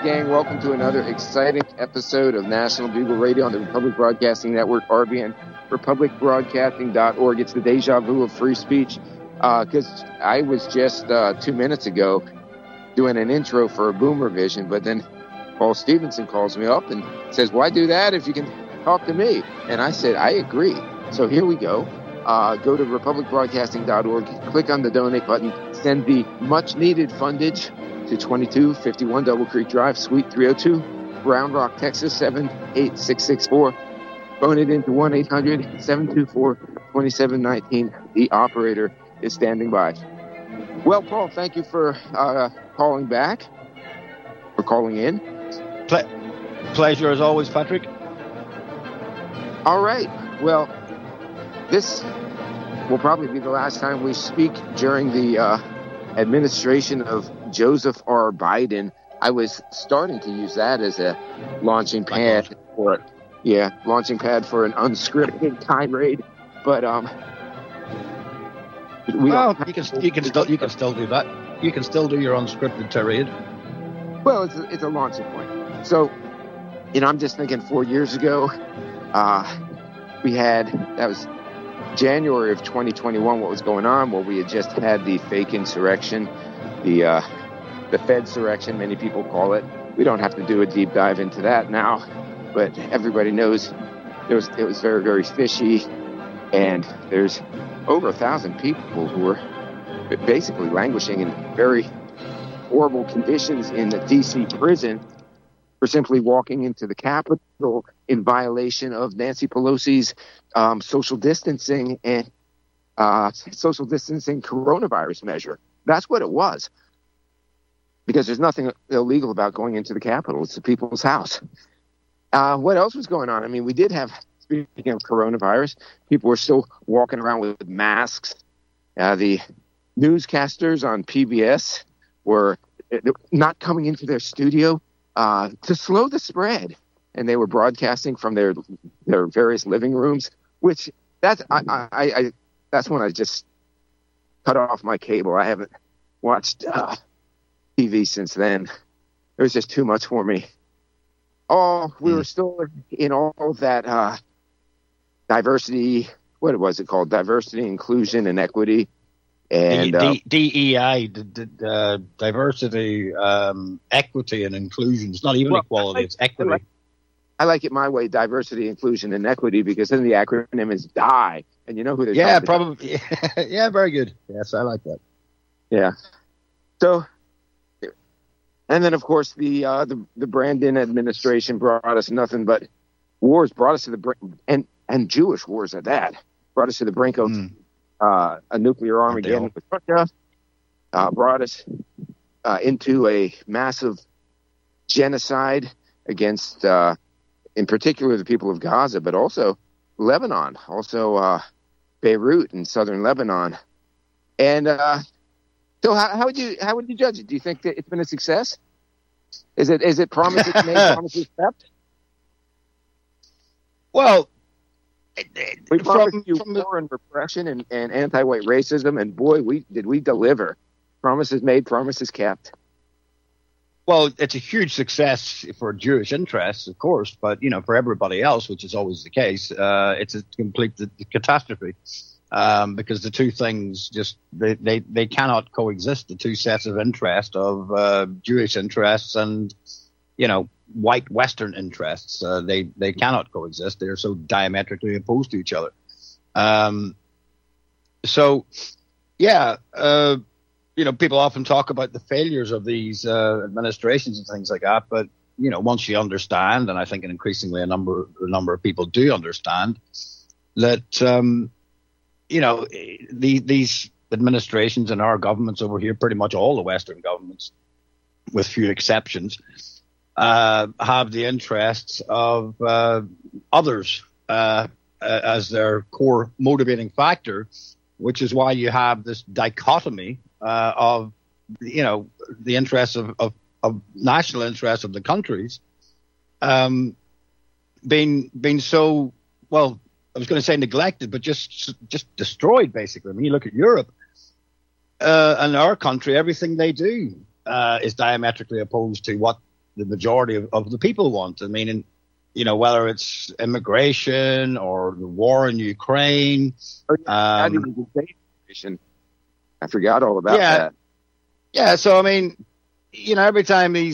gang. Welcome to another exciting episode of National Bugle Radio on the Republic Broadcasting Network, RBN, republicbroadcasting.org. It's the deja vu of free speech, because I was just 2 minutes ago doing an intro for a Boomer Vision, but then Paul Stevenson calls me up and says, why do that if you can talk to me? And I said, I agree. So here we go. Go to republicbroadcasting.org, click on the donate button, send the much-needed fundage to 2251 Double Creek Drive, Suite 302, Round Rock, Texas, 78664. Phone it into 1-800-724-2719. The operator is standing by. Well, Paul, thank you for calling back, for calling in. Pleasure as always, Patrick. All right. Well, this will probably be the last time we speak during the administration of Joseph R. Biden. I was starting to use that as a launching pad for an unscripted tirade, but you can still do that. You can still do your unscripted tirade. Well, it's a launching point. So, I'm just thinking 4 years ago, that was January of 2021. What was going on? Well, we had just had the fake insurrection, the Fedsurrection, many people call it. We don't have to do a deep dive into that now, but everybody knows it was very, very fishy, and there's over 1,000 people who were basically languishing in very horrible conditions in the D.C. prison for simply walking into the Capitol in violation of Nancy Pelosi's social distancing coronavirus measure. That's what it was. Because there's nothing illegal about going into the Capitol. It's the people's house. What else was going on? I mean, we did have, speaking of coronavirus, people were still walking around with masks. The newscasters on PBS were not coming into their studio to slow the spread. And they were broadcasting from their various living rooms, which that's when I just cut off my cable. I haven't watched TV since then. It was just too much for me. We were still in all that diversity. What was it called? Diversity, inclusion, and equity. And DEI, diversity, equity, and inclusion. It's not even equality; it's equity. I like it my way: diversity, inclusion, and equity, because then the acronym is DIE, and you know who they're talking about. Probably. Yeah, very good. Yes, I like that. Yeah. So. And then, of course, the Brandon administration brought us nothing but wars. Brought us to the brink, and Jewish wars at that. Brought us to the brink of a nuclear Armageddon with Russia. Brought us into a massive genocide against, in particular, the people of Gaza, but also Lebanon, also Beirut in southern Lebanon, and. So how would you judge it? Do you think that it's been a success? Is it promises made, promises kept? Well, we promised you war and repression and anti-white racism, and boy, did we deliver. Promises made, promises kept. Well, it's a huge success for Jewish interests, of course, but for everybody else, which is always the case, it's a complete catastrophe. Because the two things they cannot coexist. The two sets of interest of Jewish interests and white Western interests, they cannot coexist. They are so diametrically opposed to each other. People often talk about the failures of these administrations and things like that. But once you understand, and I think increasingly a number of people do understand that. These administrations and our governments over here, pretty much all the Western governments, with few exceptions, have the interests of others as their core motivating factor, which is why you have this dichotomy of the interests of national interests of the countries being so, well, I was going to say neglected, but just destroyed, basically. I mean, you look at Europe and our country, everything they do is diametrically opposed to what the majority of the people want. I mean, whether it's immigration or the war in Ukraine. I forgot all about that. Yeah. So, I mean, every time the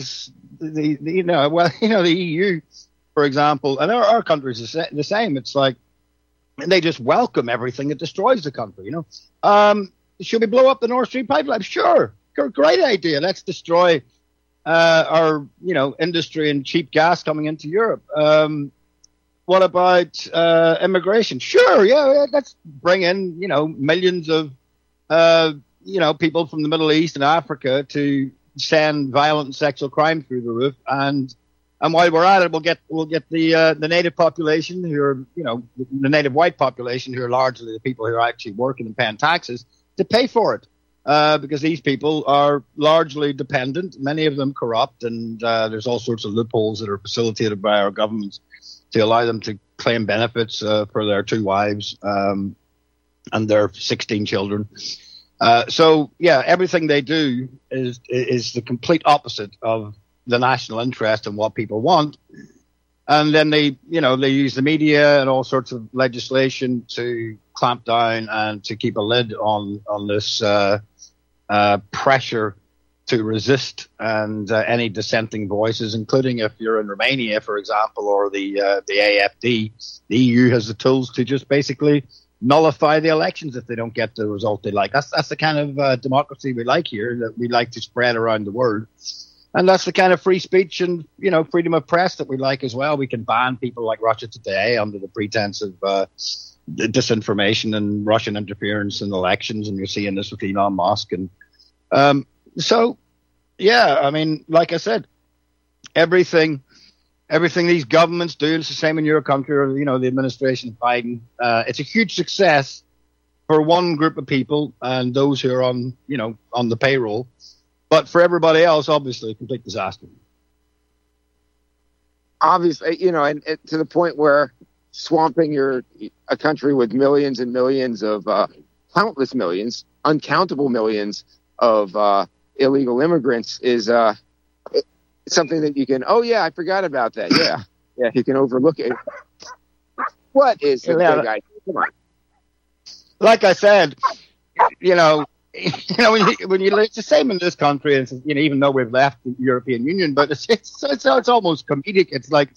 EU, for example, and our country is the same. It's like they just welcome everything that destroys the country. Should we blow up the Nord Stream pipeline? Sure. Great idea. Let's destroy our, industry and cheap gas coming into Europe. What about immigration? Sure, yeah, let's bring in, millions of, people from the Middle East and Africa to send violent and sexual crime through the roof. And while we're at it, we'll get the native population who are, the native white population who are largely the people who are actually working and paying taxes to pay for it. Because these people are largely dependent, many of them corrupt, and there's all sorts of loopholes that are facilitated by our governments to allow them to claim benefits for their 2 wives and their 16 children. So, everything they do is the complete opposite of the national interest and what people want. And then they use the media and all sorts of legislation to clamp down and to keep a lid on this pressure to resist and any dissenting voices, including if you're in Romania, for example, or the AFD. The EU has the tools to just basically nullify the elections if they don't get the result they like. That's the kind of democracy we like here, that we like to spread around the world. And that's the kind of free speech and, freedom of press that we like as well. We can ban people like Russia Today under the pretense of disinformation and Russian interference in elections. And you're seeing this with Elon Musk. And like I said, everything these governments do, it's the same in your country or, the administration of Biden. It's a huge success for one group of people and those who are on the payroll. But for everybody else, obviously, a complete disaster. Obviously, and to the point where swamping a country with millions and millions of countless millions, uncountable millions of illegal immigrants is something that you can. Oh yeah, I forgot about that. Yeah, you can overlook it. What is the big idea? Come on. Like I said, when you it's the same in this country, and even though we've left the European Union, but it's almost comedic. It's like,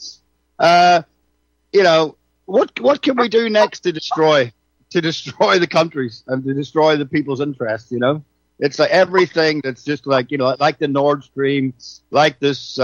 what can we do next to destroy the countries and to destroy the people's interests? It's like everything that's just like like the Nord Stream, like this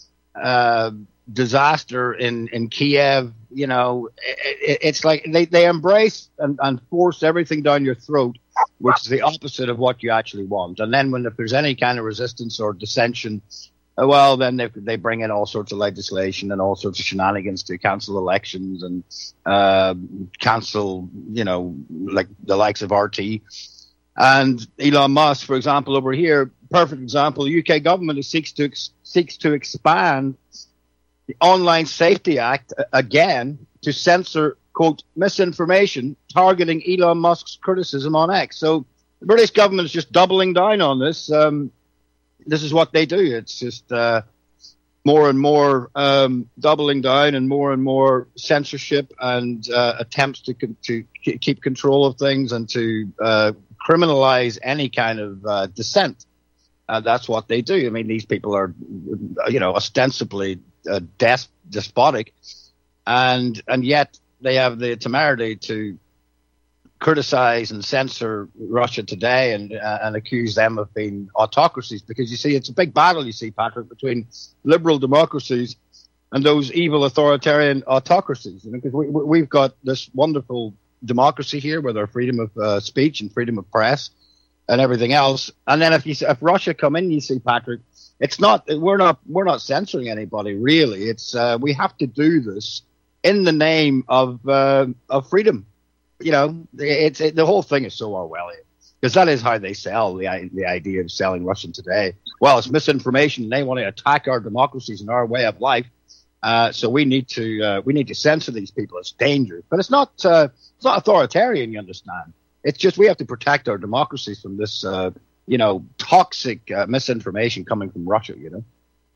disaster in Kiev. It's like they embrace and force everything down your throat, which is the opposite of what you actually want. And then if there's any kind of resistance or dissension, well, then they bring in all sorts of legislation and all sorts of shenanigans to cancel elections and cancel, like the likes of RT. And Elon Musk, for example, over here, perfect example, the UK government seeks to expand the Online Safety Act again to censor, quote, misinformation targeting Elon Musk's criticism on X. So the British government is just doubling down on this. This is what they do. It's just more and more doubling down and more censorship and attempts to keep control of things and to criminalize any kind of dissent. That's what they do. I mean, these people are, ostensibly despotic, and yet they have the temerity to criticize and censor Russia Today and accuse them of being autocracies. Because you see, it's a big battle, Patrick, between liberal democracies and those evil authoritarian autocracies. Because we've got this wonderful democracy here with our freedom of speech and freedom of press and everything else. And then if Russia come in, Patrick, we're not censoring anybody really. It's we have to do this in the name of freedom. The whole thing is so Orwellian, because that is how they sell the idea of selling Russian Today. Well, it's misinformation, and they want to attack our democracies and our way of life. So we need to censor these people. It's dangerous, but it's not authoritarian. You understand? It's just we have to protect our democracies from this toxic misinformation coming from Russia.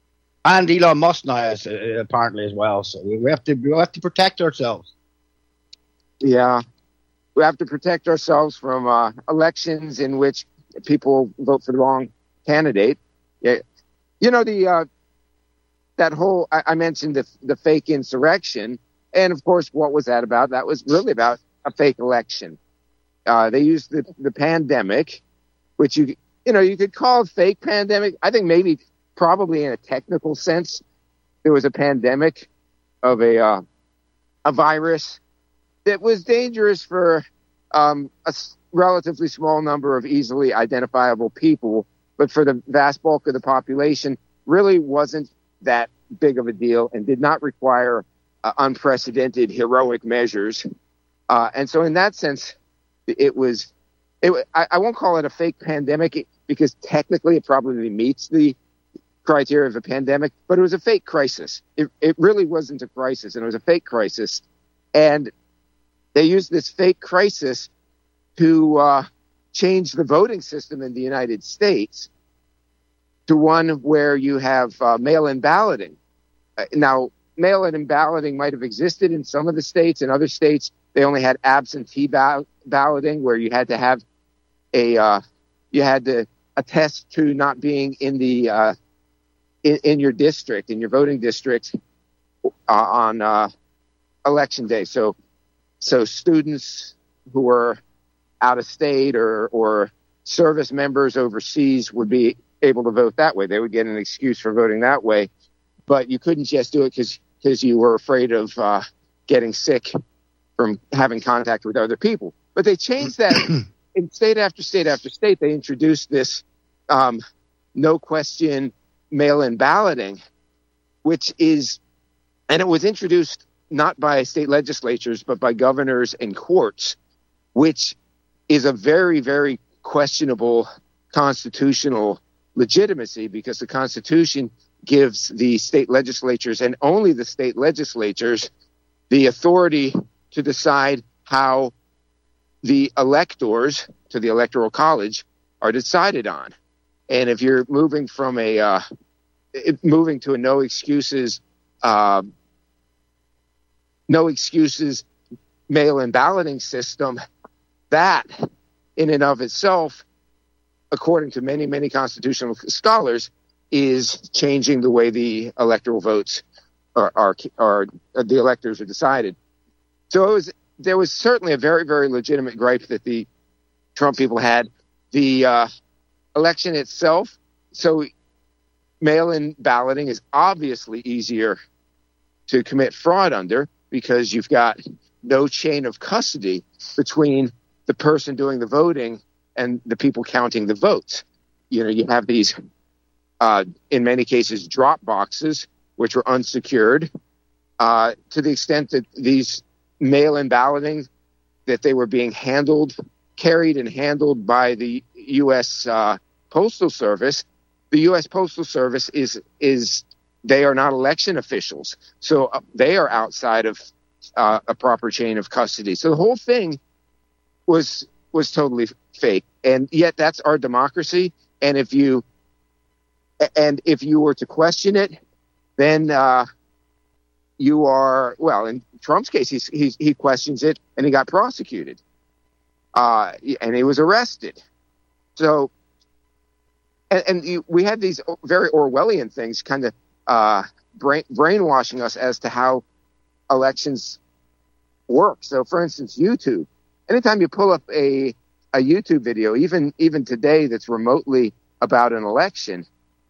And Elon Musk now is apparently as well. So we have to protect ourselves. Yeah, we have to protect ourselves from elections in which people vote for the wrong candidate. Yeah. You know, that whole, I mentioned the fake insurrection. And of course, what was that about? That was really about a fake election. They used the pandemic, which you could call a fake pandemic. I think maybe probably in a technical sense, there was a pandemic of a virus that was dangerous for relatively small number of easily identifiable people, but for the vast bulk of the population, really wasn't that big of a deal and did not require unprecedented heroic measures. And so in that sense, I won't call it a fake pandemic because technically it probably meets the criteria of a pandemic, but it was a fake crisis. It really wasn't a crisis, and it was a fake crisis. And they used this fake crisis to change the voting system in the United States to one where you have mail-in balloting. Now, mail-in balloting might have existed in some of the states. In other states, they only had absentee balloting, where you had to have you had to attest to not being in the in your district, in your voting district, on election day. So students who were out of state or service members overseas would be able to vote that way. They would get an excuse for voting that way, but you couldn't just do it because you were afraid of getting sick from having contact with other people. But they changed that in state after state after state. They introduced this no question mail-in balloting, and it was introduced not by state legislatures, but by governors and courts, which is a very, very questionable constitutional legitimacy, because the Constitution gives the state legislatures, and only the state legislatures, the authority to decide how the electors to the Electoral College are decided on. And if you're moving from moving to a no excuses mail-in balloting system, that in and of itself, according to many, many constitutional scholars, is changing the way the electoral votes are the electors are decided. So there was certainly a very, very legitimate gripe that the Trump people had. The election itself, so mail-in balloting is obviously easier to commit fraud under, because you've got no chain of custody between the person doing the voting and the people counting the votes. You have these, in many cases, drop boxes, which were unsecured, to the extent that these mail-in balloting, that they were being carried and handled by the U.S. Postal Service. The U.S. Postal Service they are not election officials, so they are outside of a proper chain of custody. So the whole thing was totally fake, and yet that's our democracy. And if you were to question it, then you are, well, in Trump's case, he questions it, and he got prosecuted, and he was arrested. So, we had these very Orwellian things kind of brainwashing us as to how elections work. So, for instance, YouTube. Anytime you pull up a YouTube video, even today, that's remotely about an election,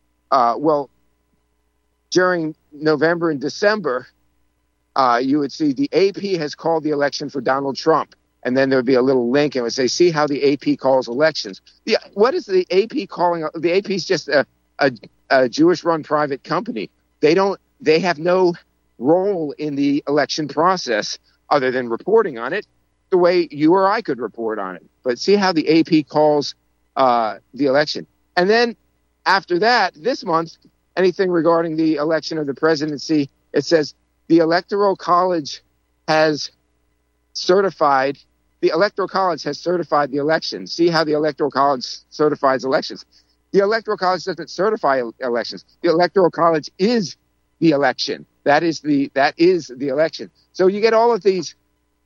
during November and December, you would see the AP has called the election for Donald Trump. And then there would be a little link and it would say, see how the AP calls elections. What is the AP calling? The AP is just a Jewish-run private company. They have no role in the election process other than reporting on it the way you or I could report on it. But see how the AP calls the election. And then after that, this month, anything regarding the election of the presidency, it says the Electoral College has certified the election. See how the Electoral College certifies elections. The Electoral College doesn't certify elections. The Electoral College is the election. That is the election. So you get all of these,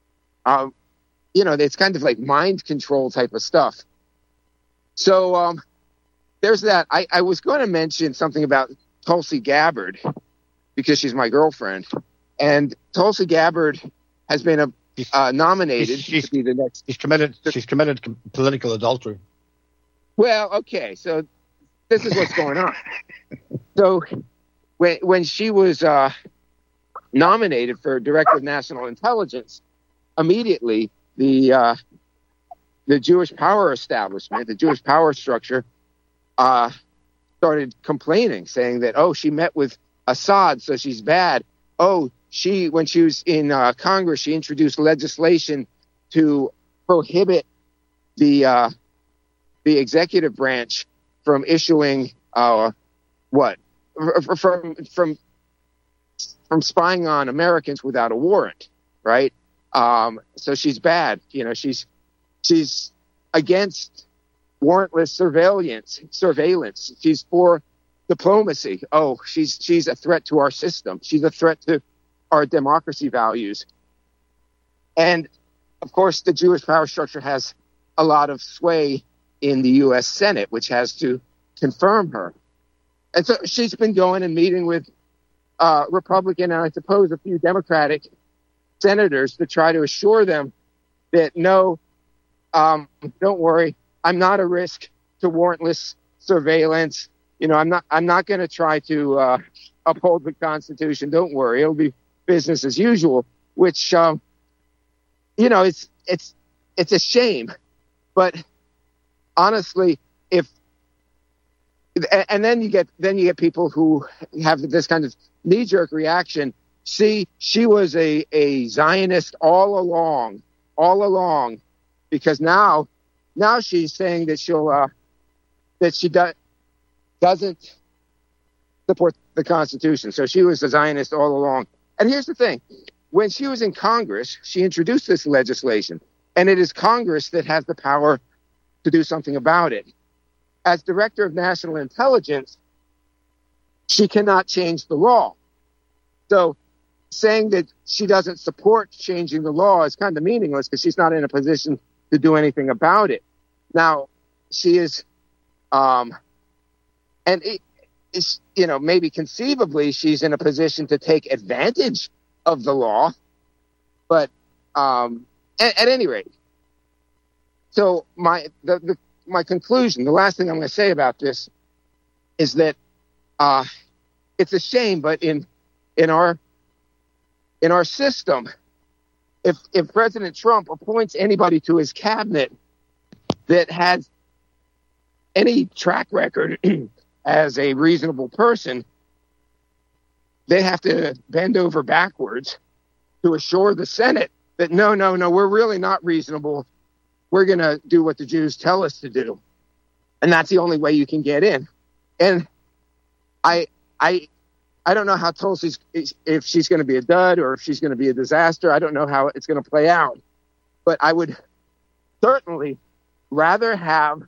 it's kind of like mind control type of stuff. So there's that. I was going to mention something about Tulsi Gabbard because she's my girlfriend, and Tulsi Gabbard has been nominated to be the next. She's committed political adultery. Well, okay, so this is what's going on. So when she was nominated for Director of National Intelligence, immediately the Jewish power establishment, the Jewish power structure, started complaining, saying that, she met with Assad, so she's bad. When she was in Congress, she introduced legislation to prohibit the executive branch from issuing from spying on Americans without a warrant, right? So she's bad. She's against warrantless surveillance. She's for diplomacy. She's a threat to our system. She's a threat to our democracy values. And of course, the Jewish power structure has a lot of sway in the U.S. Senate, which has to confirm her. And so she's been going and meeting with Republican and I suppose a few Democratic senators to try to assure them that no, don't worry, I'm not a risk to warrantless surveillance. I'm not going to try to uphold the Constitution. Don't worry, it'll be business as usual. Which, it's a shame, but honestly, then you get people who have this kind of knee-jerk reaction. See, she was a Zionist all along, because now she's saying that she doesn't support the Constitution. So she was a Zionist all along. And here's the thing: when she was in Congress, she introduced this legislation, and it is Congress that has the power to do something about it. As Director of National Intelligence, she cannot change the law. So saying that she doesn't support changing the law is kind of meaningless because she's not in a position to do anything about it. Now, she is, maybe conceivably she's in a position to take advantage of the law. But at any rate, so my conclusion, the last thing I'm going to say about this is that it's a shame, but in our system, if President Trump appoints anybody to his cabinet that has any track record as a reasonable person, they have to bend over backwards to assure the Senate that no, we're really not reasonable. We're going to do what the Jews tell us to do. And that's the only way you can get in. And I don't know how Tulsi's, if she's going to be a dud or if she's going to be a disaster. I don't know how it's going to play out. But I would certainly rather have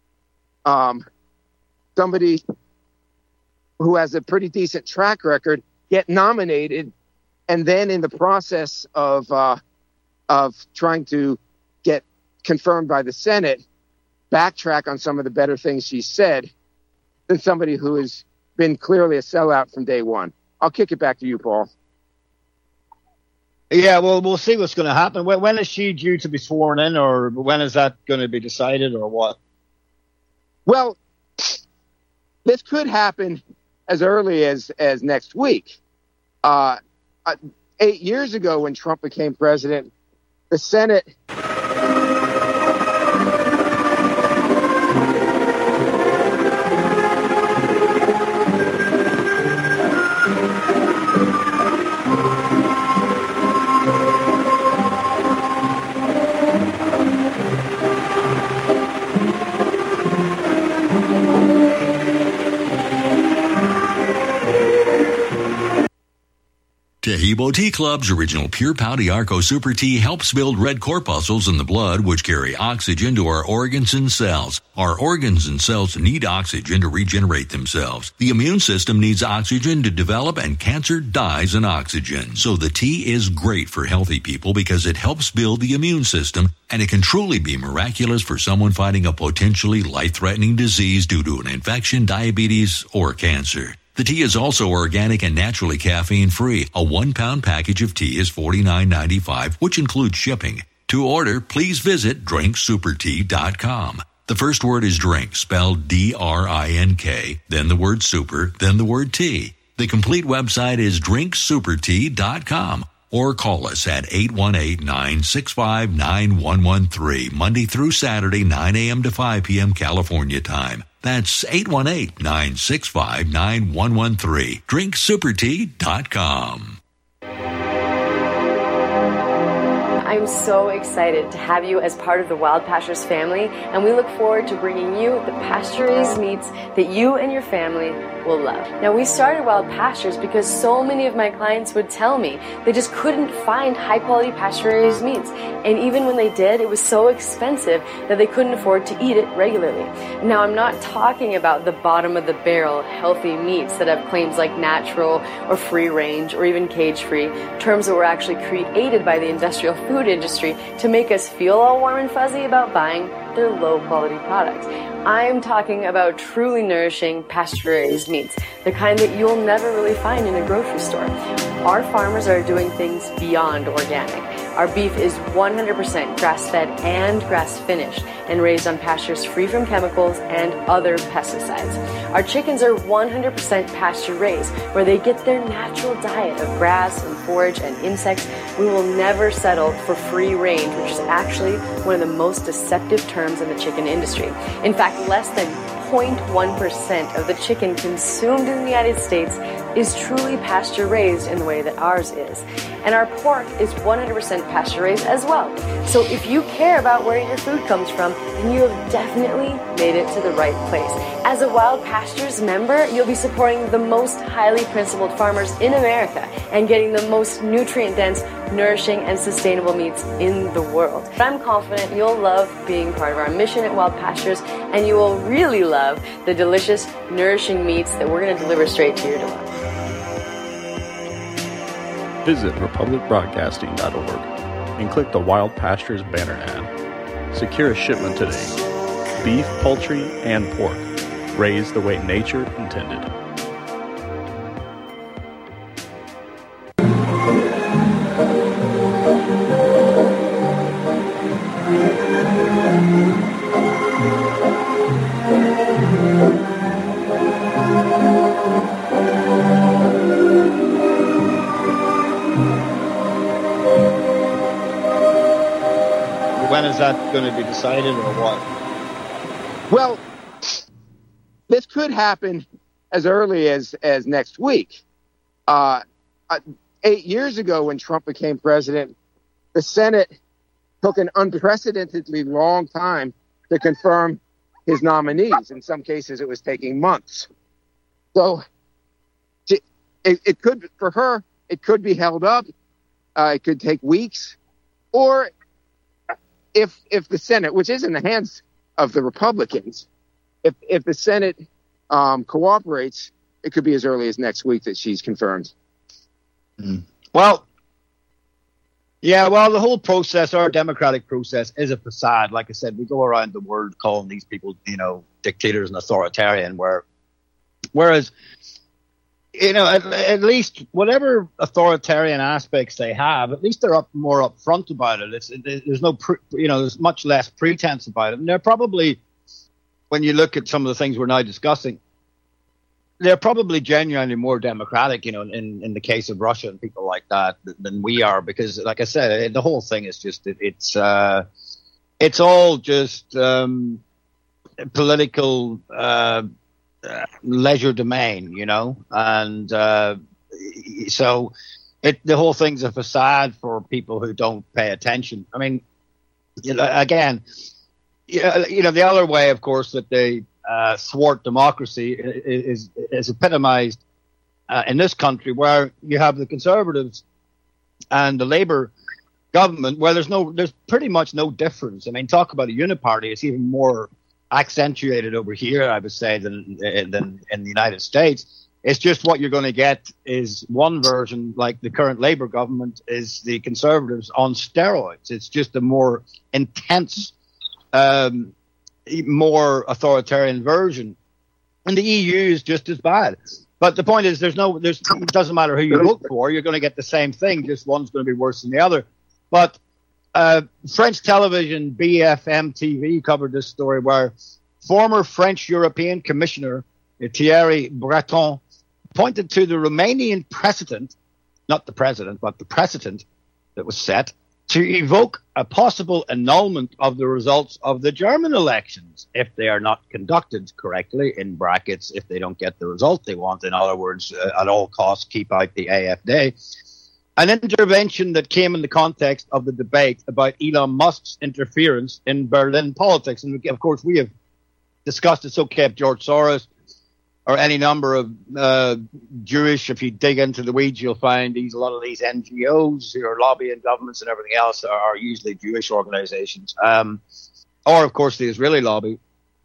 somebody who has a pretty decent track record get nominated, and then in the process of trying to get confirmed by the Senate, backtrack on some of the better things she said, than somebody who has been clearly a sellout from day one. I'll kick it back to you, Paul. Yeah, well, we'll see what's going to happen. When is she due to be sworn in, or when is that going to be decided, or what? Well, this could happen as early as next week. 8 years ago, when Trump became president, the Senate Tehibo Tea Club's original Pure Pau Arco Super Tea helps build red corpuscles in the blood, which carry oxygen to our organs and cells. Our organs and cells need oxygen to regenerate themselves. The immune system needs oxygen to develop, and cancer dies in oxygen. So the tea is great for healthy people because it helps build the immune system, and it can truly be miraculous for someone fighting a potentially life-threatening disease due to an infection, diabetes, or cancer. The tea is also organic and naturally caffeine-free. A 1-pound package of tea is $49.95, which includes shipping. To order, please visit drinksupertea.com. The first word is drink, spelled D-R-I-N-K, then the word super, then the word tea. The complete website is drinksupertea.com. Or call us at 818-965-9113, Monday through Saturday, 9 a.m. to 5 p.m. California time. That's 818-965-9113. drinksupertea.com. I'm so excited to have you as part of the Wild Pastures family, and we look forward to bringing you the pasture-raised meats that you and your family will love. Now, we started Wild Pastures because so many of my clients would tell me they just couldn't find high-quality pasture-raised meats, and even when they did, it was so expensive that they couldn't afford to eat it regularly. Now, I'm not talking about the bottom-of-the-barrel healthy meats that have claims like natural or free-range or even cage-free, terms that were actually created by the industrial food industry to make us feel all warm and fuzzy about buying their low-quality products. I'm talking about truly nourishing pasture-raised meats, the kind that you'll never really find in a grocery store. Our farmers are doing things beyond organic. Our beef is 100% grass-fed and grass-finished and raised on pastures free from chemicals and other pesticides. Our chickens are 100% pasture-raised, where they get their natural diet of grass and forage and insects. We will never settle for free range, which is actually one of the most deceptive terms in the chicken industry. In fact, less than 0.1% of the chicken consumed in the United States is truly pasture-raised in the way that ours is. And our pork is 100% pasture-raised as well. So if you care about where your food comes from, then you have definitely made it to the right place. As a Wild Pastures member, you'll be supporting the most highly principled farmers in America and getting the most nutrient-dense, nourishing, and sustainable meats in the world. I'm confident you'll love being part of our mission at Wild Pastures, and you will really love the delicious, nourishing meats that we're going to deliver straight to your door. Visit republicbroadcasting.org and click the Wild Pastures banner ad. Secure a shipment today. Beef, poultry, and pork, raised the way nature intended. When is that going to be decided, or what? Well, this could happen as early as next week. 8 years ago, when Trump became president, the Senate took an unprecedentedly long time to confirm his nominees. In some cases, it was taking months. So it could, for her, it could be held up. It could take weeks. Or if the Senate, which is in the hands of the Republicans, if the Senate cooperates, it could be as early as next week that she's confirmed. Well, yeah, well, the whole process, our democratic process, is a facade. Like I said, we go around the world calling these people, dictators and authoritarian, whereas, at least whatever authoritarian aspects they have, at least they're more upfront about it. There's no, there's much less pretense about it. And they're probably, when you look at some of the things we're now discussing, they're probably genuinely more democratic, in the case of Russia and people like that than we are, because, like I said, the whole thing is just it's all just political leisure domain, and so the whole thing's a facade for people who don't pay attention. I mean, again, the other way, of course, that they thwart democracy is epitomized in this country, where you have the Conservatives and the Labour government, where there's pretty much no difference. I mean, talk about a uniparty. It's even more accentuated over here, I would say, than in the United States. It's just what you're going to get is one version, like the current Labour government, is the Conservatives on steroids. It's just a more intense, more authoritarian version. And the EU is just as bad. But the point is, it doesn't matter who you vote for, you're going to get the same thing, just one's going to be worse than the other. But French television, BFM TV, covered this story where former French European Commissioner Thierry Breton pointed to the Romanian precedent, not the president, but the precedent that was set to evoke a possible annulment of the results of the German elections if they are not conducted correctly, in brackets, if they don't get the result they want. In other words, at all costs, keep out the AfD. An intervention that came in the context of the debate about Elon Musk's interference in Berlin politics. And of course, we have discussed it's okay if George Soros or any number of Jewish, if you dig into the weeds, you'll find a lot of these NGOs who are lobbying governments and everything else are usually Jewish organizations. Or, of course, the Israeli lobby.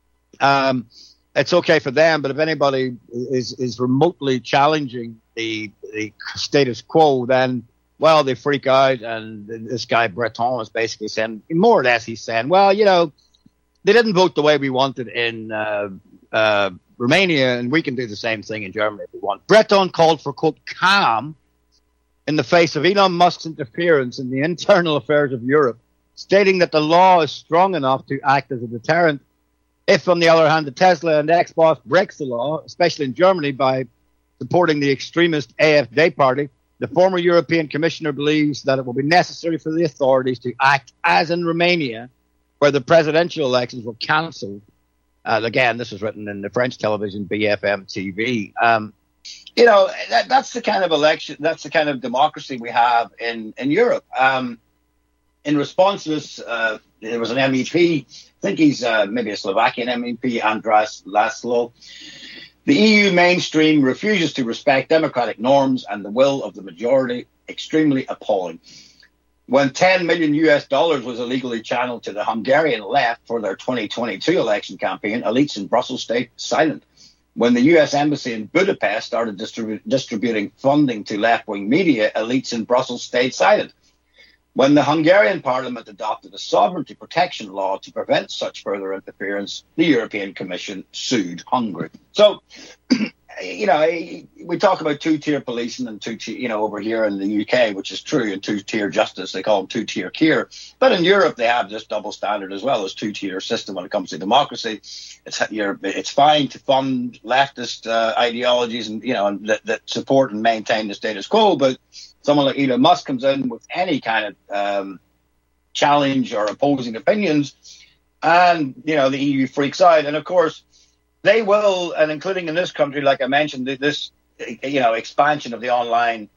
It's okay for them, but if anybody is remotely challenging the status quo, then, well, they freak out. And this guy Breton is basically saying, more or less, he's saying, well, they didn't vote the way we wanted in Romania, and we can do the same thing in Germany if we want. Breton called for, quote, calm in the face of Elon Musk's interference in the internal affairs of Europe, stating that the law is strong enough to act as a deterrent. If, on the other hand, the Tesla and Xbox breaks the law, especially in Germany, by supporting the extremist AfD party, the former European Commissioner believes that it will be necessary for the authorities to act as in Romania, where the presidential elections were cancelled. Again, this was written in the French television BFM TV. That's the kind of election, that's the kind of democracy we have in Europe. In response to this, there was an MEP, I think he's maybe a Slovakian MEP, Andras Laszlo. The EU mainstream refuses to respect democratic norms and the will of the majority, extremely appalling. When $10 million was illegally channeled to the Hungarian left for their 2022 election campaign, elites in Brussels stayed silent. When the U.S. Embassy in Budapest started distributing funding to left-wing media, elites in Brussels stayed silent. When the Hungarian parliament adopted a sovereignty protection law to prevent such further interference, the European Commission sued Hungary. So, we talk about two-tier policing and over here in the UK, which is true, and two-tier justice. They call them two-tier care. But in Europe, they have this double standard as well as two-tier system when it comes to democracy. It's fine to fund leftist ideologies and that support and maintain the status quo, but someone like Elon Musk comes in with any kind of challenge or opposing opinions, and the EU freaks out. And of course, they will, and including in this country, like I mentioned, this expansion of the online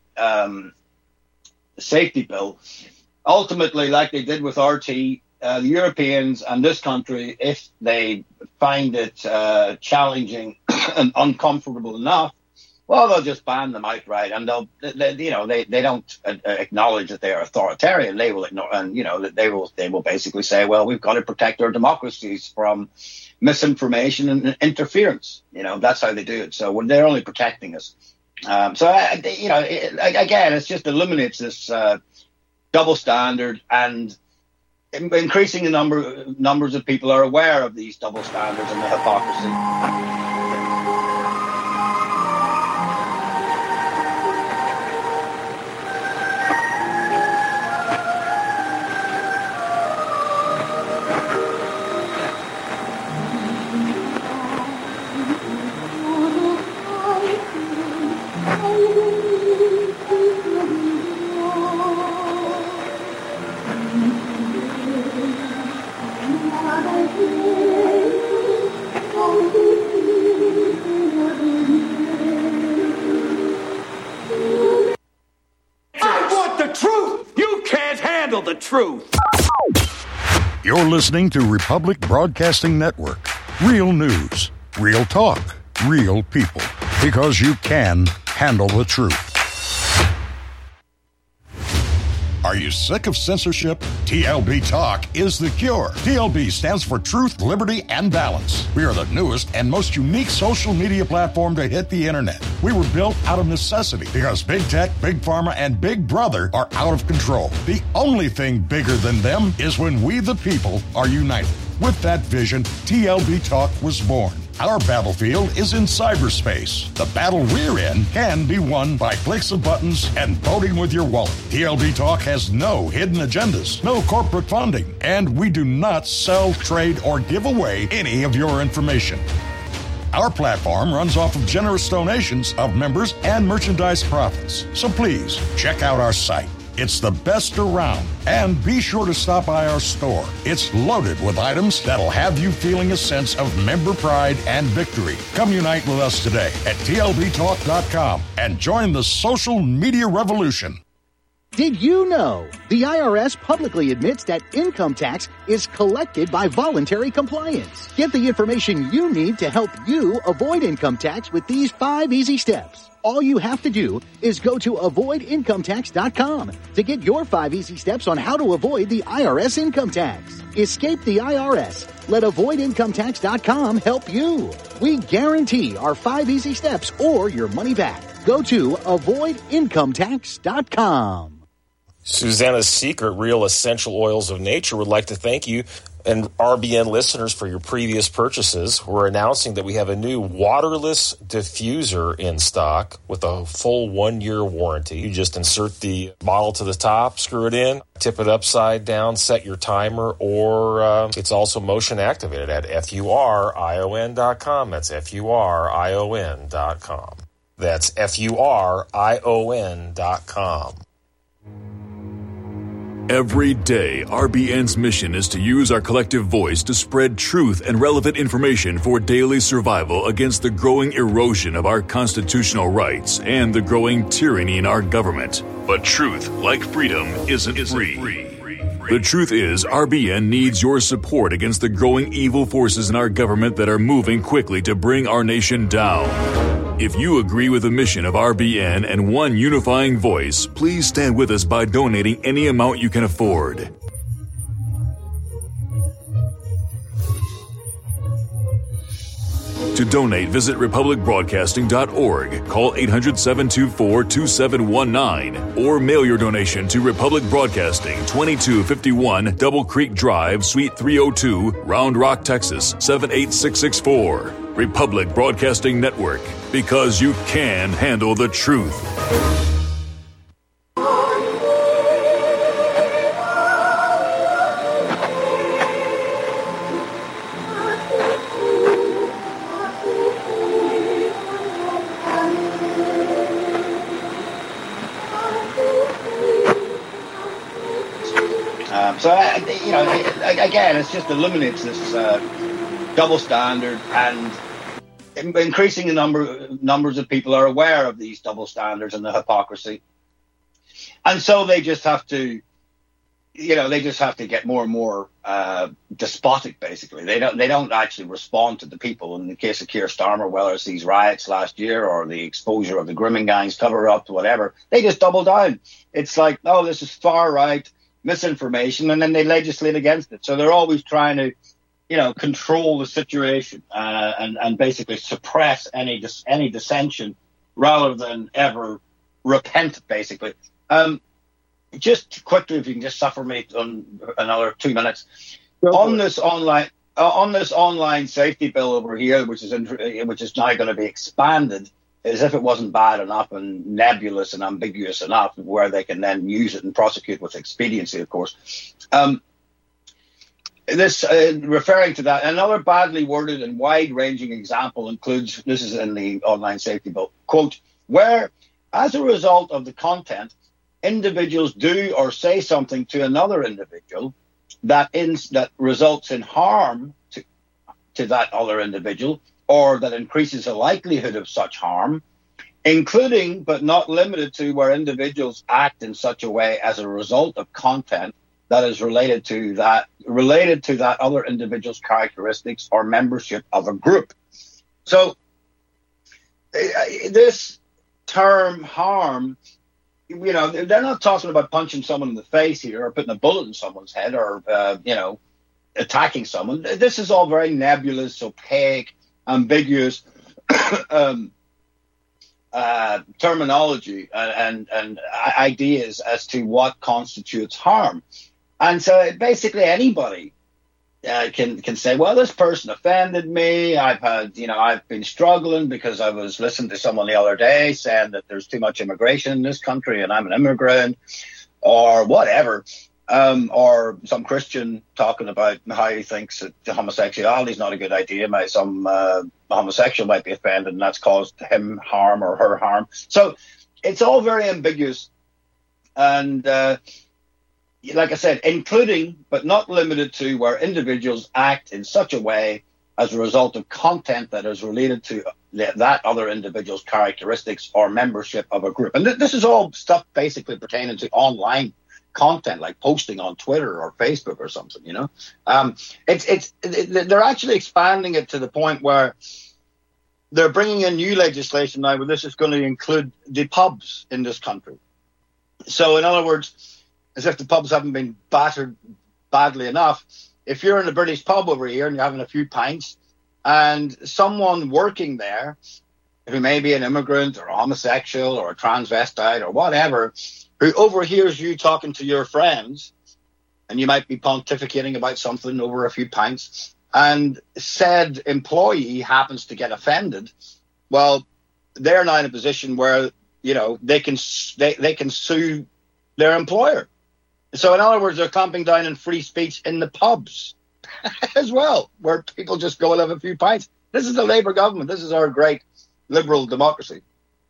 safety bill. Ultimately, like they did with RT, the Europeans and this country, if they find it challenging and uncomfortable enough, well, they'll just ban them outright, and they don't acknowledge that they are authoritarian. They will ignore, and they will basically say, well, we've got to protect our democracies from misinformation and interference. That's how they do it. So when they're only protecting us. Again, it just eliminates this double standard, and increasing the numbers of people are aware of these double standards and the hypocrisy. The truth. You're listening to Republic Broadcasting Network. Real news, real talk, real people. Because you can handle the truth. Are you sick of censorship? TLB Talk is the cure. TLB stands for Truth, Liberty, and Balance. We are the newest and most unique social media platform to hit the internet. We were built out of necessity because Big Tech, Big Pharma, and Big Brother are out of control. The only thing bigger than them is when we, the people, are united. With that vision, TLB Talk was born. Our battlefield is in cyberspace. The battle we're in can be won by clicks of buttons and voting with your wallet. TLB Talk has no hidden agendas, no corporate funding, and we do not sell, trade, or give away any of your information. Our platform runs off of generous donations of members and merchandise profits. So please, check out our site. It's the best around. And be sure to stop by our store. It's loaded with items that'll have you feeling a sense of member pride and victory. Come unite with us today at tlbtalk.com and join the social media revolution. Did you know the IRS publicly admits that income tax is collected by voluntary compliance? Get the information you need to help you avoid income tax with these 5 easy steps. All you have to do is go to avoidincometax.com to get your 5 easy steps on how to avoid the IRS income tax. Escape the IRS. Let avoidincometax.com help you. We guarantee our 5 easy steps or your money back. Go to avoidincometax.com. Susanna's Secret Real Essential Oils of Nature would like to thank you and RBN listeners for your previous purchases. We're announcing that we have a new waterless diffuser in stock with a full 1-year warranty. You just insert the bottle to the top, screw it in, tip it upside down, set your timer, or it's also motion activated at FURION.com. That's FURION.com. That's FURION.com. Every day, RBN's mission is to use our collective voice to spread truth and relevant information for daily survival against the growing erosion of our constitutional rights and the growing tyranny in our government. But truth, like freedom, isn't free. The truth is, RBN needs your support against the growing evil forces in our government that are moving quickly to bring our nation down. If you agree with the mission of RBN and one unifying voice, please stand with us by donating any amount you can afford. To donate, visit republicbroadcasting.org, call 800-724-2719, or mail your donation to Republic Broadcasting, 2251 Double Creek Drive, Suite 302, Round Rock, Texas, 78664. Republic Broadcasting Network, because you can handle the truth. Again, it's just illuminates this double standard, and increasing the numbers of people are aware of these double standards and the hypocrisy, and so they just have to, get more and more despotic. Basically, they don't actually respond to the people. In the case of Keir Starmer, whether it's these riots last year or the exposure of the grooming gangs, cover up, whatever, they just double down. It's like, oh, this is far right misinformation, and then they legislate against it. So they're always trying to, control the situation and basically suppress any dissension rather than ever repent, basically. Just quickly, if you can just suffer me on another 2 minutes. On this online safety bill over here, which is now going to be expanded, as if it wasn't bad enough and nebulous and ambiguous enough, where they can then use it and prosecute with expediency, of course. Referring to that, another badly worded and wide-ranging example includes, this is in the online safety bill, quote, where, as a result of the content, individuals do or say something to another individual that results in harm to that other individual, or that increases the likelihood of such harm, including but not limited to where individuals act in such a way as a result of content that is related to that other individual's characteristics or membership of a group. So this term harm, you know, they're not talking about punching someone in the face here or putting a bullet in someone's head or, you know, attacking someone. This is all very nebulous, opaque, ambiguous terminology and ideas as to what constitutes harm. And so basically anybody can say, well, this person offended me. I've been struggling because I was listening to someone the other day saying that there's too much immigration in this country and I'm an immigrant or whatever. Or some Christian talking about how he thinks that homosexuality is not a good idea. Some homosexual might be offended and that's caused him harm or her harm. So it's all very ambiguous. And like I said, including but not limited to where individuals act in such a way as a result of content that is related to that other individual's characteristics or membership of a group. And this is all stuff basically pertaining to online content, like posting on Twitter or Facebook or something, you know. They're actually expanding it to the point where they're bringing in new legislation now where this is going to include the pubs in this country. So in other words, as if the pubs haven't been battered badly enough, if you're in a British pub over here and you're having a few pints and someone working there who may be an immigrant or a homosexual or a transvestite or whatever, who overhears you talking to your friends, and you might be pontificating about something over a few pints, and said employee happens to get offended, well, they're now in a position where, you know, they can sue their employer. So in other words, they're clamping down on free speech in the pubs as well, where people just go and have a few pints. This is the Labour government. This is our great liberal democracy.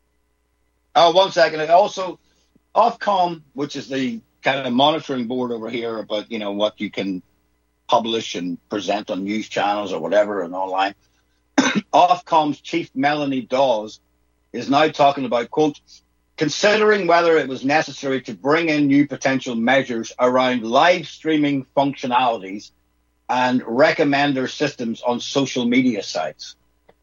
Oh, 1 second. Also, Ofcom, which is the kind of monitoring board over here about, you know, what you can publish and present on news channels or whatever and online. Ofcom's chief Melanie Dawes is now talking about, quote, considering whether it was necessary to bring in new potential measures around live streaming functionalities and recommender systems on social media sites.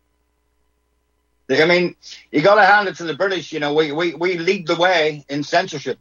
I mean, you got to hand it to the British. You know, we lead the way in censorship.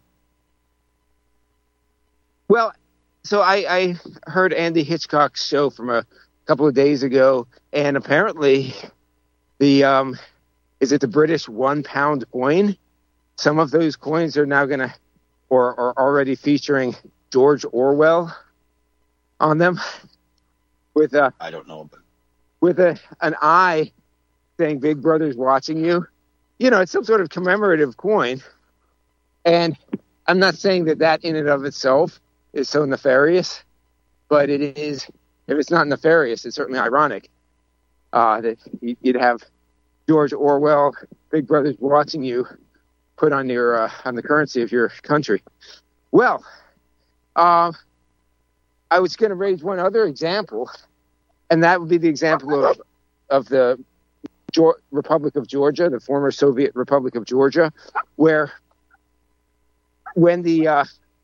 Well, so I heard Andy Hitchcock's show from a couple of days ago, and apparently the is it the British £1 coin? Some of those coins are now going to, or are already featuring George Orwell on them, with I don't know, but with an eye saying "Big Brother's watching you." You know, it's some sort of commemorative coin, and I'm not saying that in and of itself is so nefarious, but it is. If it's not nefarious, it's certainly ironic that you'd have George Orwell, "Big Brother's watching you," put on your on the currency of your country. Well, I was going to raise one other example, and that would be the example of the Republic of Georgia, the former Soviet Republic of Georgia, where when the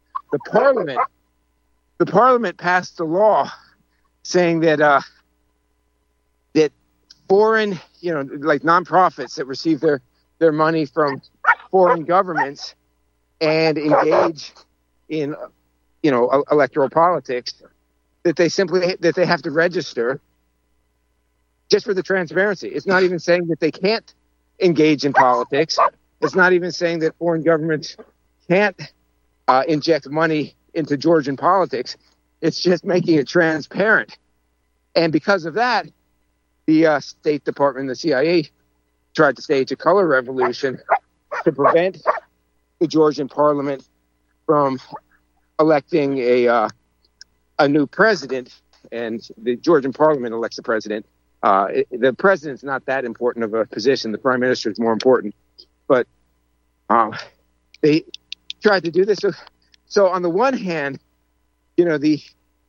Parliament passed a law saying that that foreign, you know, like nonprofits that receive their money from foreign governments and engage in, you know, electoral politics, that they have to register just for the transparency. It's not even saying that they can't engage in politics. It's not even saying that foreign governments can't inject money into Georgian politics. It's just making it transparent. And because of that, the State Department, the CIA, tried to stage a color revolution to prevent the Georgian parliament from electing a new president. And the Georgian parliament elects the president. The president's not that important of a position. The prime minister is more important. But they tried to do this. So on the one hand, you know, the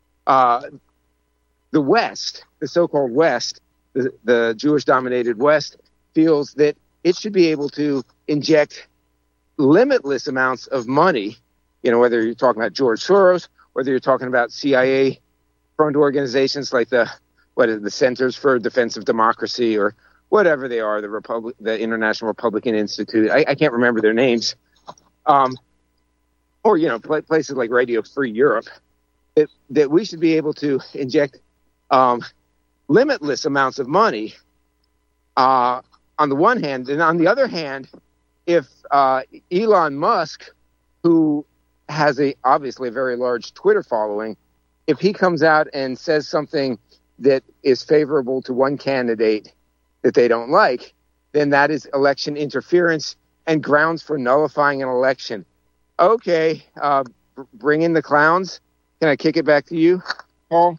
West, the so-called West, the Jewish-dominated West, feels that it should be able to inject limitless amounts of money, you know, whether you're talking about George Soros, whether you're talking about CIA-funded organizations like the Centers for Defense of Democracy or whatever they are, the International Republican Institute. I can't remember their names. Or, places like Radio Free Europe, that we should be able to inject limitless amounts of money on the one hand. And on the other hand, if Elon Musk, who has obviously a very large Twitter following, if he comes out and says something that is favorable to one candidate that they don't like, then that is election interference and grounds for nullifying an election. Okay, bring in the clowns. Can I kick it back to you, Paul?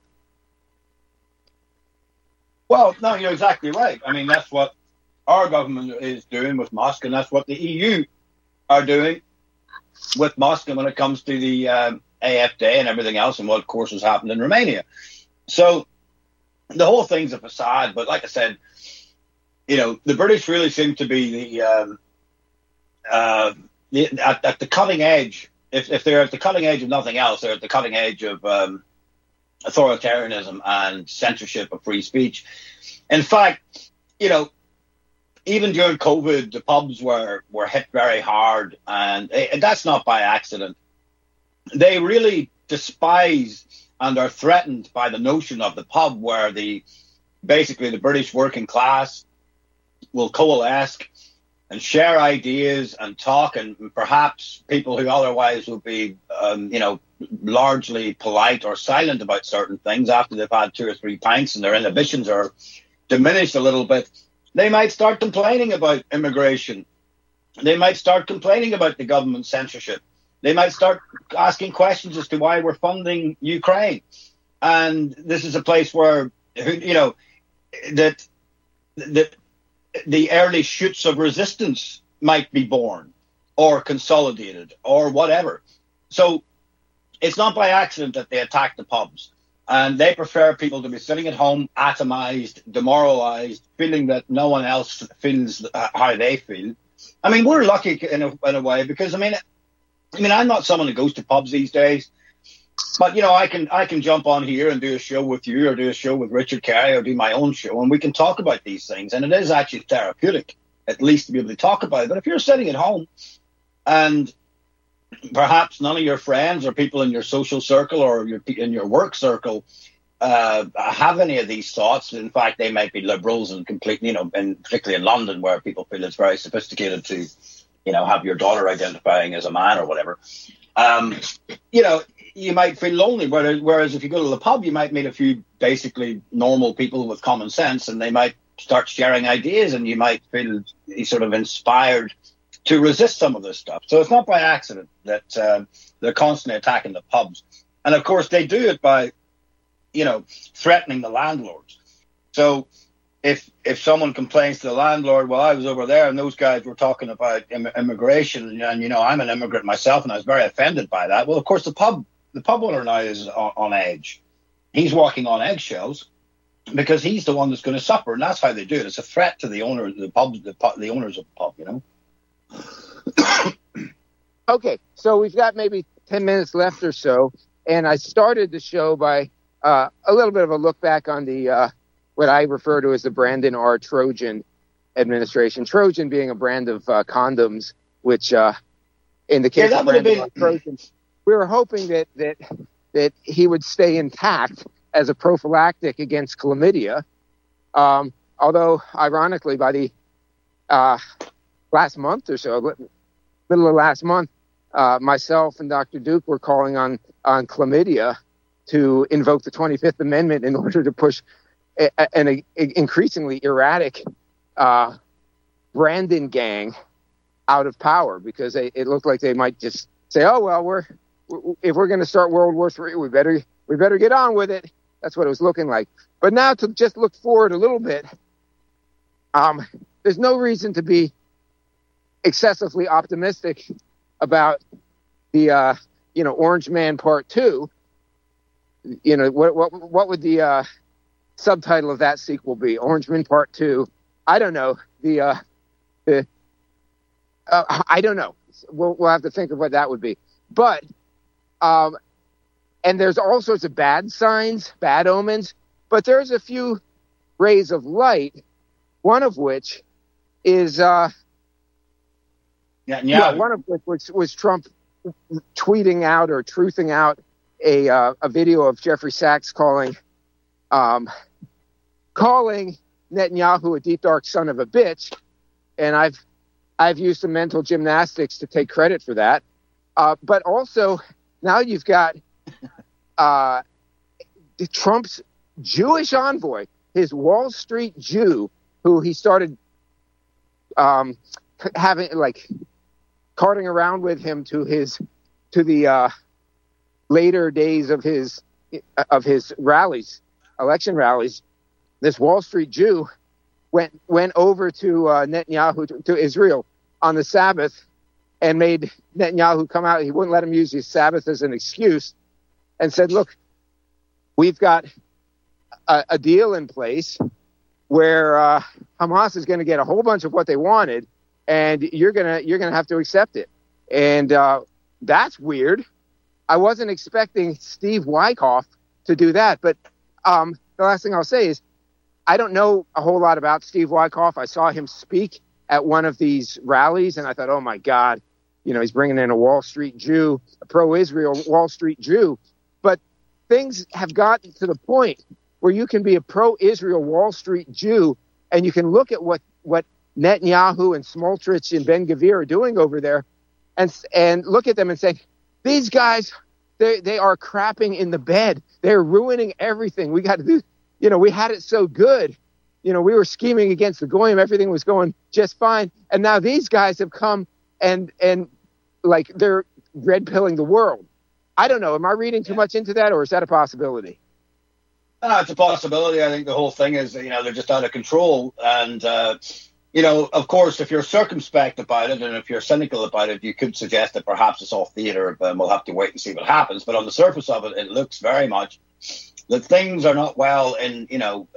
Well, no, you're exactly right. I mean, that's what our government is doing with Musk, and that's what the EU are doing with Musk, and when it comes to the AfD and everything else, and what, of course, has happened in Romania. So the whole thing's a facade, but like I said, the British really seem to be at the cutting edge. If they're at the cutting edge of nothing else, they're at the cutting edge of authoritarianism and censorship of free speech. In fact, even during COVID, the pubs were hit very hard, and that's not by accident. They really despise and are threatened by the notion of the pub, where basically the British working class will coalesce and share ideas and talk, and perhaps people who otherwise would be, largely polite or silent about certain things after they've had 2 or 3 pints and their inhibitions are diminished a little bit, they might start complaining about immigration. They might start complaining about the government censorship. They might start asking questions as to why we're funding Ukraine. And this is a place where, that the early shoots of resistance might be born or consolidated or whatever. So it's not by accident that they attack the pubs. And they prefer people to be sitting at home, atomized, demoralized, feeling that no one else feels how they feel. I mean, we're lucky in a way because, I mean, I'm not someone who goes to pubs these days. But, I can jump on here and do a show with you or do a show with Richard Carey or do my own show, and we can talk about these things. And it is actually therapeutic, at least to be able to talk about it. But if you're sitting at home and perhaps none of your friends or people in your social circle or in your work circle have any of these thoughts. In fact, they might be liberals and completely, and particularly in London where people feel it's very sophisticated to, have your daughter identifying as a man or whatever. You might feel lonely, whereas if you go to the pub, you might meet a few basically normal people with common sense, and they might start sharing ideas, and you might feel sort of inspired to resist some of this stuff. So it's not by accident that they're constantly attacking the pubs. And, of course, they do it by, threatening the landlords. So if someone complains to the landlord, well, I was over there and those guys were talking about immigration, and, I'm an immigrant myself and I was very offended by that. Well, of course, the pub owner now is on edge. He's walking on eggshells because he's the one that's going to suffer, and that's how they do it. It's a threat to the owner of the pub, the owners of the pub, Okay, so we've got maybe 10 minutes left or so, and I started the show by a little bit of a look back on the what I refer to as the Brandon R. Trojan administration. Trojan being a brand of condoms, which in the case of Brandon R. Trojan, we were hoping that he would stay intact as a prophylactic against chlamydia. Although, ironically, by the last month or so, middle of last month, myself and Dr. Duke were calling on chlamydia to invoke the 25th Amendment in order to push an increasingly erratic Brandon gang out of power, because it looked like they might just say, "Oh well, if we're going to start World War III, we better get on with it." That's what it was looking like. But now to just look forward a little bit, there's no reason to be excessively optimistic about the Orange Man Part 2. What would the subtitle of that sequel be? Orange Man Part 2. I don't know. I don't know. We'll have to think of what that would be. But and there's all sorts of bad signs, bad omens, but there's a few rays of light One of which is one of which was Trump tweeting out or truthing out a video of Jeffrey Sachs calling Netanyahu a deep dark son of a bitch, and I've used some mental gymnastics to take credit for that. But also now you've got Trump's Jewish envoy, his Wall Street Jew, who he started having carting around with him to the later days of his rallies, election rallies. This Wall Street Jew went over to Netanyahu to Israel on the Sabbath and made Netanyahu come out. He wouldn't let him use his Sabbath as an excuse, and said, "Look, we've got a deal in place where Hamas is going to get a whole bunch of what they wanted, and you're gonna have to accept it." And that's weird. I wasn't expecting Steve Wyckoff to do that, but the last thing I'll say is I don't know a whole lot about Steve Wyckoff. I saw him speak at one of these rallies, and I thought, oh my God, he's bringing in a Wall Street Jew, a pro-Israel Wall Street Jew. But things have gotten to the point where you can be a pro-Israel Wall Street Jew, and you can look at what Netanyahu and Smotrich and Ben-Gvir are doing over there, and look at them and say, these guys, they are crapping in the bed. They're ruining everything. We got to do, we had it so good. We were scheming against the Goyim. Everything was going just fine. And now these guys have come and they're red pilling the world. I don't know. Am I reading too much into that, or is that a possibility? No, it's a possibility. I think the whole thing is, they're just out of control. And, of course, if you're circumspect about it and if you're cynical about it, you could suggest that perhaps it's all theater, but we'll have to wait and see what happens. But on the surface of it, it looks very much that things are not well in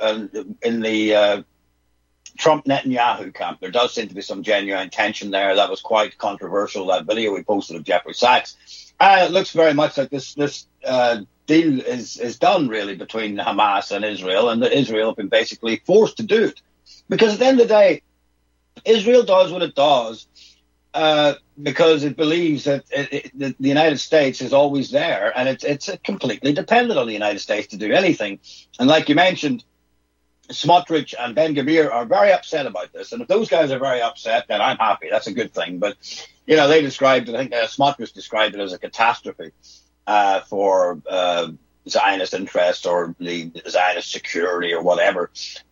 the Trump Netanyahu camp. There does seem to be some genuine tension there. That was quite controversial, that video we posted of Jeffrey Sachs. It looks very much like this deal is done, really, between Hamas and Israel, and that Israel have been basically forced to do it. Because at the end of the day, Israel does what it does because it believes that the United States is always there, and it's completely dependent on the United States to do anything. And like you mentioned, Smotrich and Ben-Gvir are very upset about this. And if those guys are very upset, then I'm happy. That's a good thing. But, they described it, I think Smotrich described it as a catastrophe for Zionist interests or the Zionist security or whatever.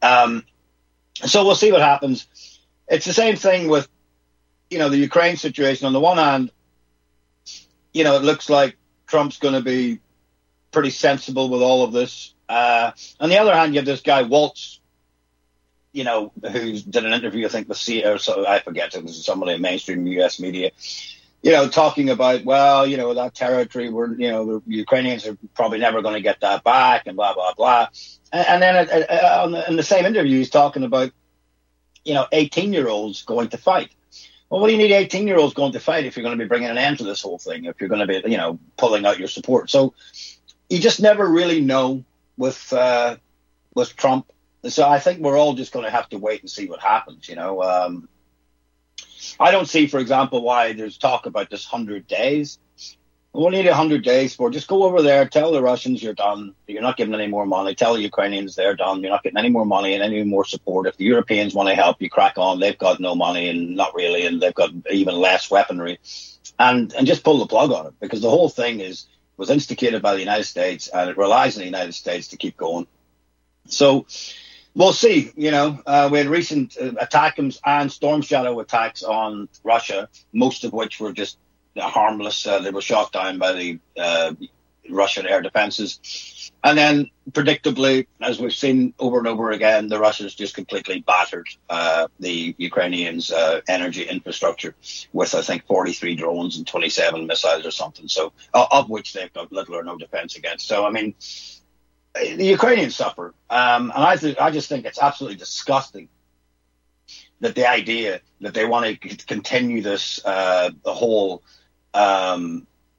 So we'll see what happens. It's the same thing with, the Ukraine situation. On the one hand, it looks like Trump's going to be pretty sensible with all of this. On the other hand, you have this guy, Waltz, who did an interview, I think, with I forget, it was somebody in mainstream U.S. media, talking about, that territory where, the Ukrainians are probably never going to get that back and blah, blah, blah. And then in the same interview, he's talking about, 18-year-olds going to fight. Well, what do you need 18-year-olds going to fight if you're going to be bringing an end to this whole thing, if you're going to be, pulling out your support? So you just never really know with Trump. So I think we're all just going to have to wait and see what happens, I don't see, for example, why there's talk about this 100 days. What do you need 100 days for? Just go over there, tell the Russians you're done. You're not giving any more money. Tell the Ukrainians they're done. You're not getting any more money and any more support. If the Europeans want to help you, crack on. They've got no money and not really, and they've got even less weaponry. And just pull the plug on it, because the whole thing was instigated by the United States, and it relies on the United States to keep going. So we'll see. We had recent attacks and Storm Shadow attacks on Russia, most of which were just harmless. They were shot down by the Russian air defenses. And then, predictably, as we've seen over and over again, the Russians just completely battered the Ukrainians' energy infrastructure with, I think, 43 drones and 27 missiles or something, so of which they've got little or no defense against. So, I mean, the Ukrainians suffer. And I just think it's absolutely disgusting that the idea that they want to continue this, the whole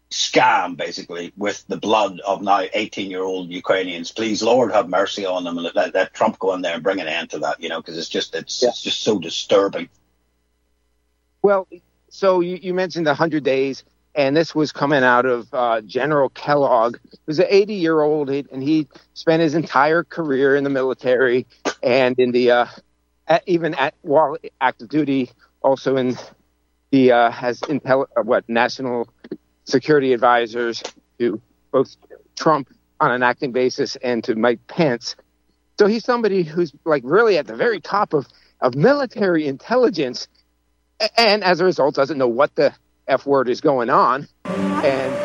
scam, basically, with the blood of now 18-year-old Ukrainians. Please, Lord, have mercy on them, and let Trump go in there and bring an end to that, because it's just so disturbing. Well, so you mentioned the 100 days, and this was coming out of General Kellogg, who's an 80-year-old, and he spent his entire career in the military and in the while active duty, also in the national security advisors to both Trump on an acting basis and to Mike Pence. So he's somebody who's like really at the very top of military intelligence, and as a result doesn't know what the F word is going on. And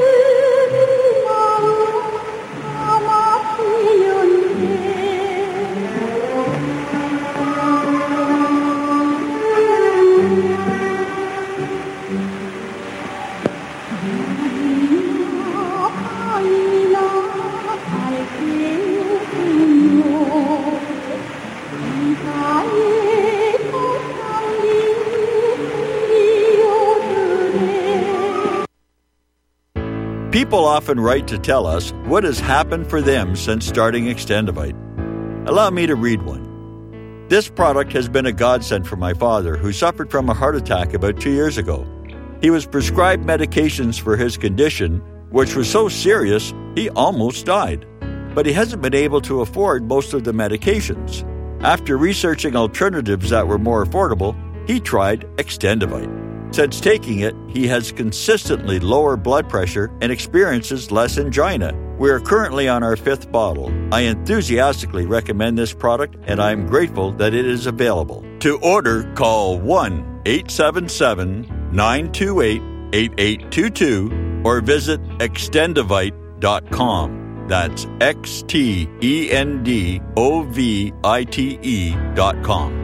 people often write to tell us what has happened for them since starting Extendivite. Allow me to read one. This product has been a godsend for my father, who suffered from a heart attack about 2 years ago. He was prescribed medications for his condition, which was so serious he almost died. But he hasn't been able to afford most of the medications. After researching alternatives that were more affordable, he tried Extendivite. Since taking it, he has consistently lower blood pressure and experiences less angina. We are currently on our 5th bottle. I enthusiastically recommend this product, and I am grateful that it is available. To order, call 1-877-928-8822 or visit extendivite.com. That's XTENDOVITE.com.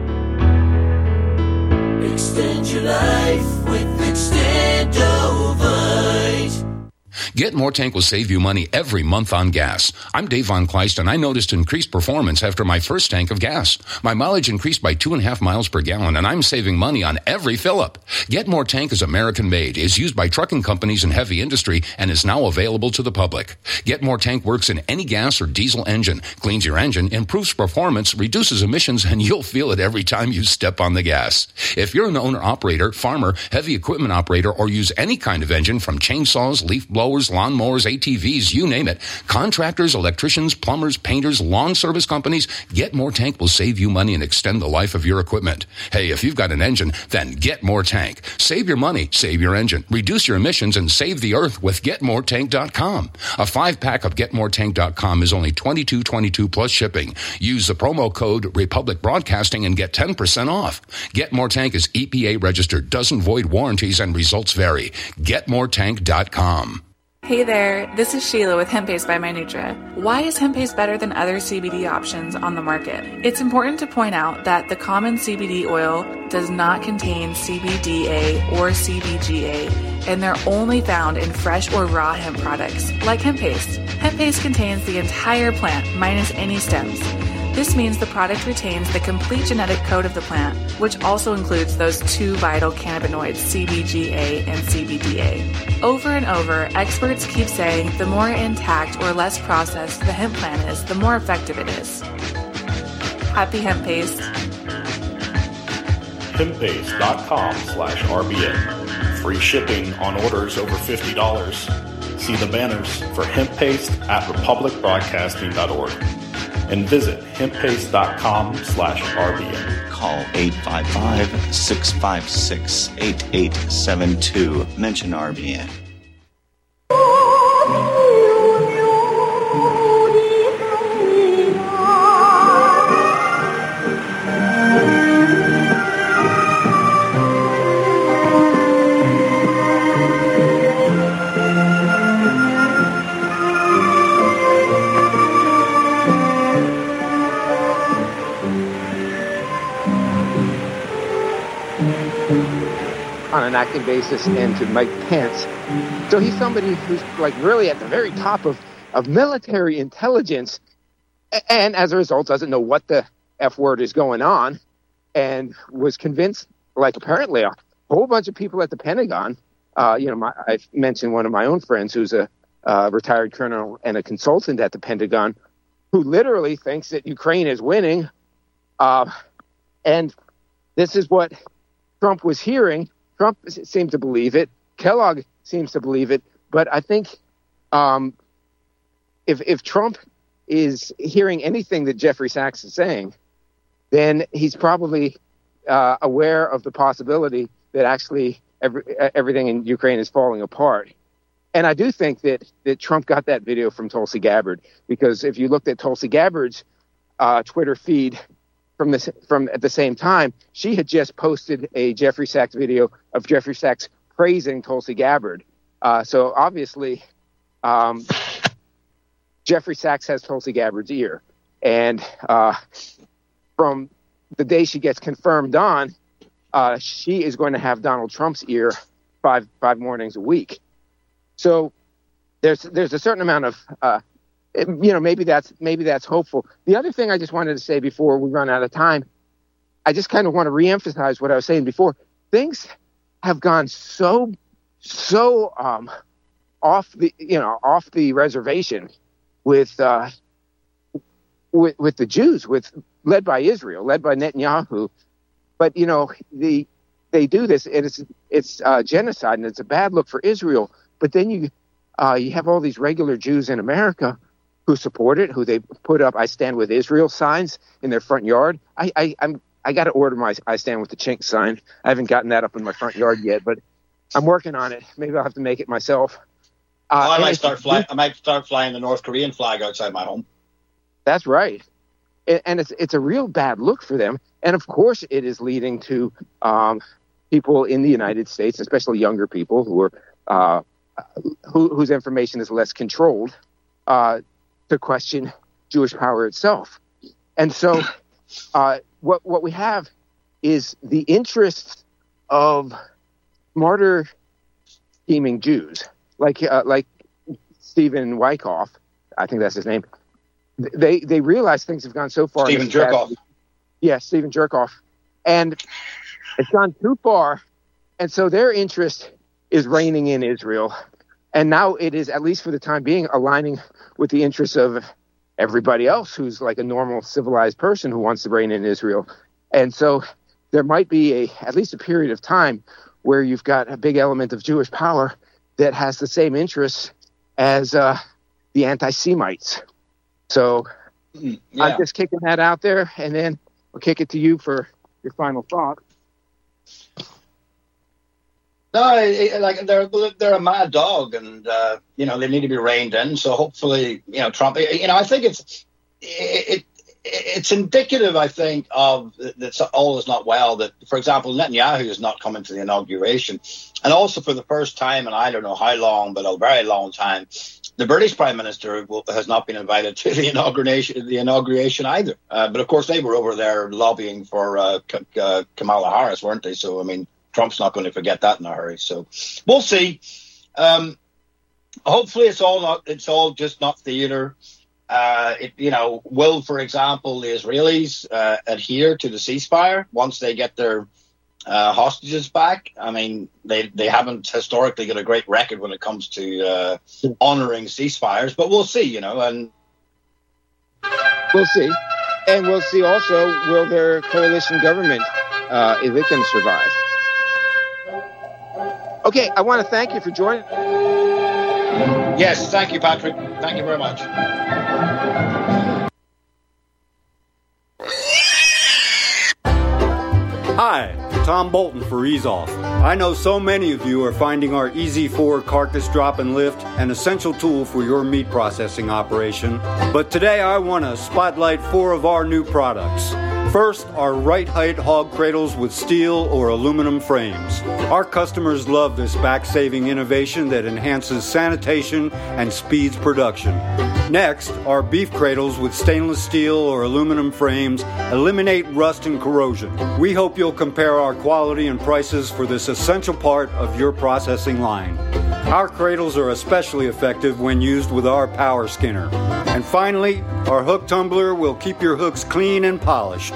Extend your life with Extendovite. Get More Tank will save you money every month on gas. I'm Dave Von Kleist, and I noticed increased performance after my first tank of gas. My mileage increased by 2.5 miles per gallon, and I'm saving money on every fill-up. Get More Tank is American-made, is used by trucking companies and heavy industry, and is now available to the public. Get More Tank works in any gas or diesel engine, cleans your engine, improves performance, reduces emissions, and you'll feel it every time you step on the gas. If you're an owner-operator, farmer, heavy equipment operator, or use any kind of engine from chainsaws, leaf blowers, lawnmowers, ATVs, you name it, contractors, electricians, plumbers, painters, lawn service companies, Get More Tank will save you money and extend the life of your equipment. Hey, if you've got an engine, then Get More Tank. Save your money, save your engine, reduce your emissions, and save the earth with GetMoreTank.com. A 5-pack of GetMoreTank.com is only $22.22 plus shipping. Use the promo code Republic Broadcasting and get 10% off. Get More Tank is EPA registered, doesn't void warranties, and results vary. GetMoreTank.com. Hey there, this is Sheila with Hemp Paste by Minutra. Why is hemp paste better than other CBD options on the market? It's important to point out that the common CBD oil does not contain CBDA or CBGA, and they're only found in fresh or raw hemp products, like hemp paste. Hemp paste contains the entire plant, minus any stems. This means the product retains the complete genetic code of the plant, which also includes those 2 vital cannabinoids, CBGA and CBDA. Over and over, experts keep saying the more intact or less processed the hemp plant is, the more effective it is. Happy hemp paste. Hemppaste.com/RBN. Free shipping on orders over $50. See the banners for hemp paste at republicbroadcasting.org. And visit hemppaste.com/RBN. Call 855-656-8872. Mention RBN. on an acting basis, and to Mike Pence. So he's somebody who's like really at the very top of military intelligence, and as a result doesn't know what the F word is going on, and was convinced, like apparently a whole bunch of people at the Pentagon I've mentioned one of my own friends who's a retired colonel and a consultant at the Pentagon, who literally thinks that Ukraine is winning. And this is what Trump was hearing. Trump seemed to believe it. Kellogg seems to believe it. But I think if Trump is hearing anything that Jeffrey Sachs is saying, then he's probably aware of the possibility that actually everything in Ukraine is falling apart. And I do think that Trump got that video from Tulsi Gabbard, because if you looked at Tulsi Gabbard's Twitter feed from at the same time, she had just posted a Jeffrey Sachs video of Jeffrey Sachs praising Tulsi Gabbard. So obviously, Jeffrey Sachs has Tulsi Gabbard's ear. And from the day she gets confirmed on, she is going to have Donald Trump's ear five mornings a week. So there's a certain amount of maybe that's hopeful. The other thing I just wanted to say before we run out of time, I just kind of want to reemphasize what I was saying before. Things have gone so off the reservation with the Jews, led by Israel, led by Netanyahu. But they do this, and it's genocide, and it's a bad look for Israel. But then you have all these regular Jews in America who support it, who they put up "I stand with Israel" signs in their front yard. I got to order my "I stand with the Chink" sign. I haven't gotten that up in my front yard yet, but I'm working on it. Maybe I'll have to make it myself. I might start flying the North Korean flag outside my home. That's right, and it's a real bad look for them. And of course, it is leading to people in the United States, especially younger people who are whose information is less controlled, to question Jewish power itself. And so, what we have is the interests of smarter scheming Jews, like Stephen Wyckoff, I think that's his name. They realize things have gone so far. Stephen Jerkoff. Yeah, Stephen Jerkoff. And it's gone too far. And so their interest is reigning in Israel. And now it is, at least for the time being, aligning with the interests of everybody else who's like a normal civilized person who wants to reign in Israel. And so there might be at least a period of time where you've got a big element of Jewish power that has the same interests as the anti-Semites. So I'm just kicking that out there, and then I'll kick it to you for your final thought. No, they're a mad dog, and they need to be reined in. So hopefully, Trump. I think it's indicative. I think of that all is not well. That, for example, Netanyahu is not coming to the inauguration, and also for the first time, and I don't know how long, but a very long time, the British Prime Minister has not been invited to the inauguration either. But of course, they were over there lobbying for Kamala Harris, weren't they? So I mean, Trump's not going to forget that in a hurry. So we'll see. Hopefully, it's all just not theater. Will, for example, the Israelis adhere to the ceasefire once they get their hostages back? I mean, they haven't historically got a great record when it comes to honoring ceasefires, but we'll see, and we'll see. And we'll see also, will their coalition government, is it going to survive? Okay, I want to thank you for joining. Yes, thank you, Patrick. Thank you very much. Hi, Tom Bolton for EaseOff. I know so many of you are finding our EZ4 carcass drop and lift an essential tool for your meat processing operation, but today I want to spotlight 4 of our new products. First, our right height hog cradles with steel or aluminum frames. Our customers love this back-saving innovation that enhances sanitation and speeds production. Next, our beef cradles with stainless steel or aluminum frames eliminate rust and corrosion. We hope you'll compare our quality and prices for this essential part of your processing line. Our cradles are especially effective when used with our power skinner. And finally, our hook tumbler will keep your hooks clean and polished.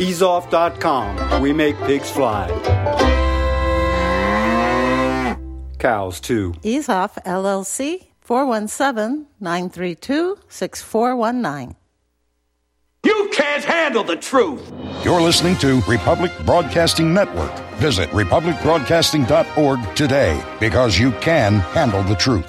EaseOff.com. We make pigs fly. cows, too. Easoff LLC, 417-932-6419. You can't handle the truth. You're listening to Republic Broadcasting Network. Visit republicbroadcasting.org today, because you can handle the truth.